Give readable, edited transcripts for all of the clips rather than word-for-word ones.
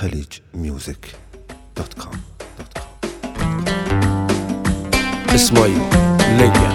khalijmusic.com. اسماعیل لنگر.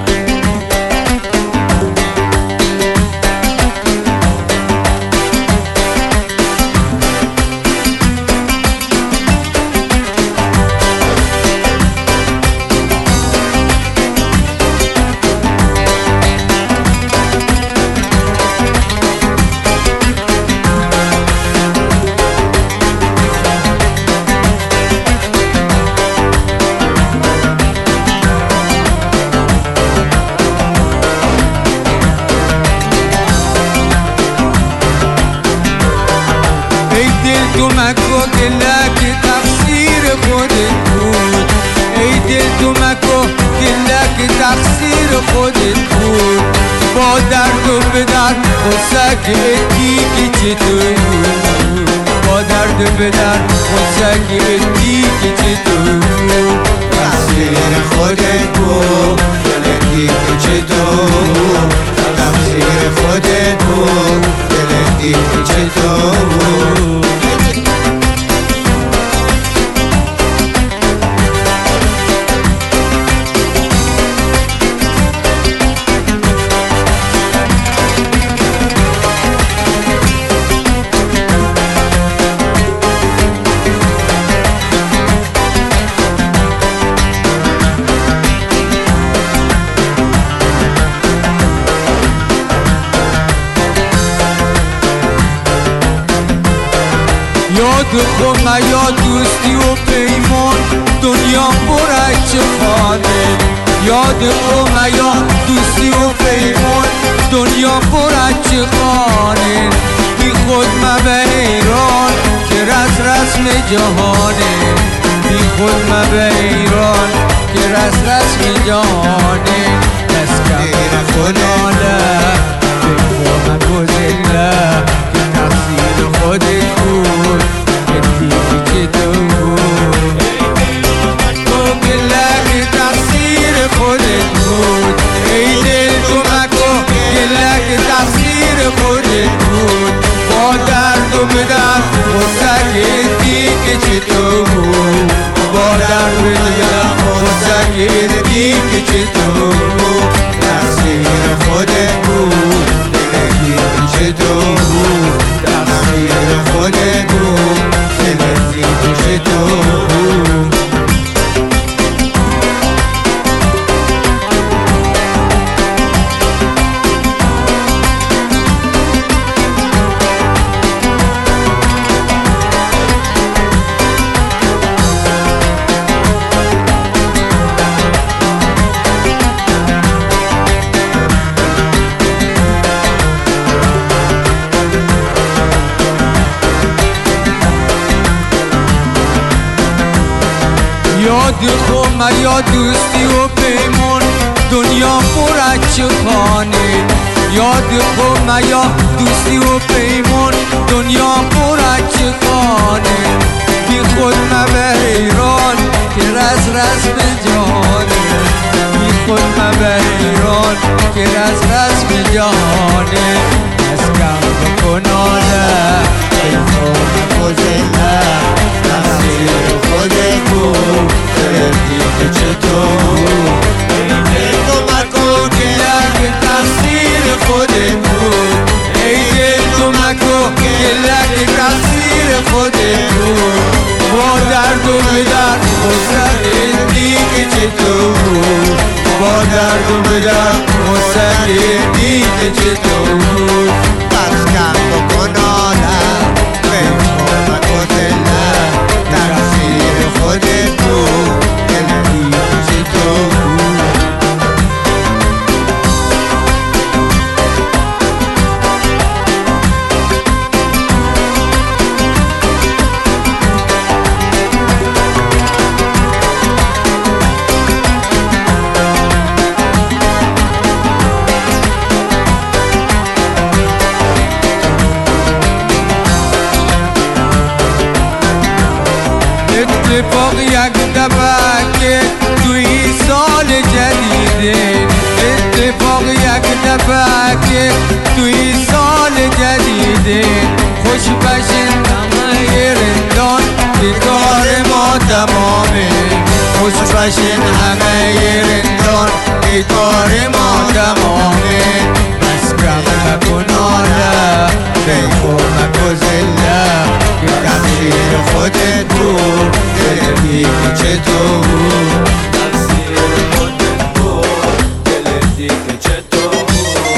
تو مکو گلک تقصیر خودت بود، ای دل تو مکو گلک تقصیر خودت بود. با درد و به درد غصه که دیگه چطور بود، با درد و به درد غصه که دیگه چطور بود. تقصیر خودت بود دل دیگه چطور، تقصیر خودت بود دل دیگه چطور. یاد خود یا دوستی و پیمان دنیا پر از خانه. یاد خود یا دوستی و پیمان دنیا پر از خانه. بی خود به ایران که رسم جهانه، بی خود به ایران که رسم جهانه. دست کم خداله بی خود گذله که تقصیر خودت بود که دیگه چطور بود. تو گلک تقصیر خودت بود، ای دل تو مکو گلک تقصیر خودت بود. با درد و به درد غصه که دیگه چطور بود، با درد و به درد غصه که دیگه چطور بود. تقصیر خودت بود دل دیگه چطور بود، تقصیر خودت بود دل دیگه چطور بود. یاد خود یا دوستی و پیمان دنیا پر از خانه. یاد خود یا دوستی و پیمان دنیا پر از خانه. بی خود به ایران که رسم جهانه، بی خود به ایران که رسم جهانه. از کم بکنانه ای خود گذله تقصیر خودت بود دل دیگه چطور. ای دل تو مکو گلک تقصیر خودت بود، ای دل تو مکو گلک تقصیر خودت بود. با درد و به درد غصه دیگه چطور بود، با درد و به درد غصه دیگه چطور بود. بس کم بکن آدم به خود گذله تقصیر خودت بود دل دیگه چطور بود. اتفاق یک دفعه توی سال جدیده، اتفاق یک دفعه که توی سال جدیده خوش بشین همه رندان باشین همه رندان ای کار ما تمامه بس کم نکن حالا بیخومک و زله که تقصیر خودت بود دل دیگه چطور بود تقصیر خودت بود دل دیگه چطور بود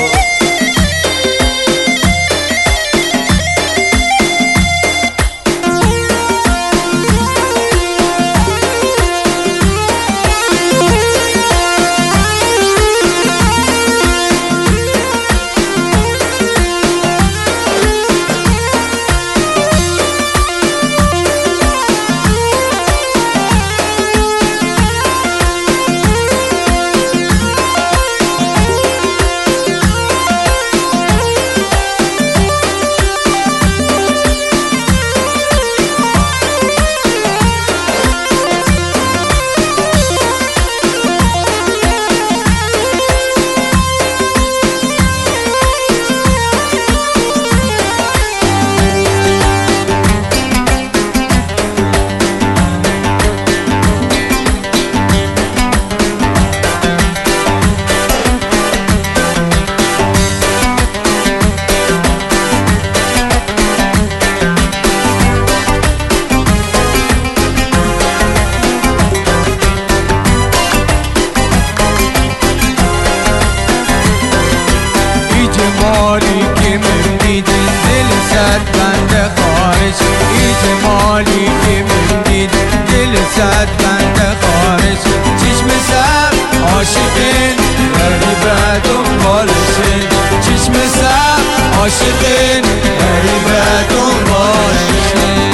جمالی که من دیدن دل زد بند خارج ای جمالی که من دیدن دل زد بند خارج چشم سر عاشقین غریبه دنبالشین چشم سر عاشقین غریبه دنبالشین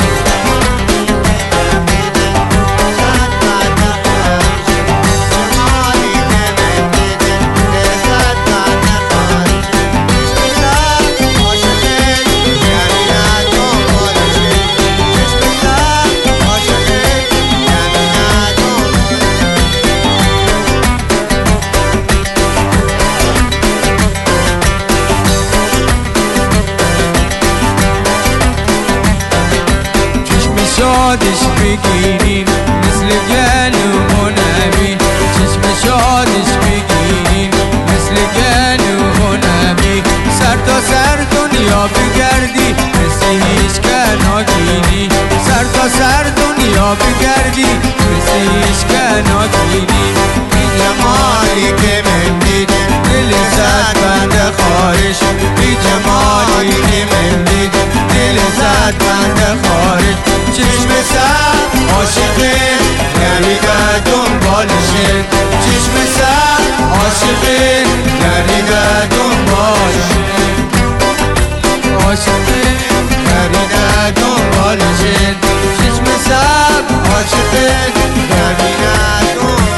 شادش بگیرین مثل گلو نبی چشم شادش بگیرین مثل گلو نبی سر تا سر دنیا بگردی مثل هیچ کناکینی سر تا سر دنیا بگردی مثل هیچ کناکینی این جمالی که من دیدم دل زد بند خارش این جمالی که من دیدم دل زد بند خارش چشم سر عاشقین گریده دنبالشین چشم سر عاشقین گریده دنبالشین عاشقین گریده دنبالشین چشم سر عاشقین گریده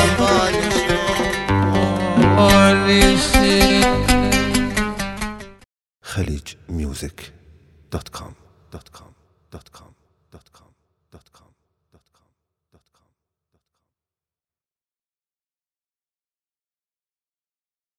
دنبالشین خلیجmusic.com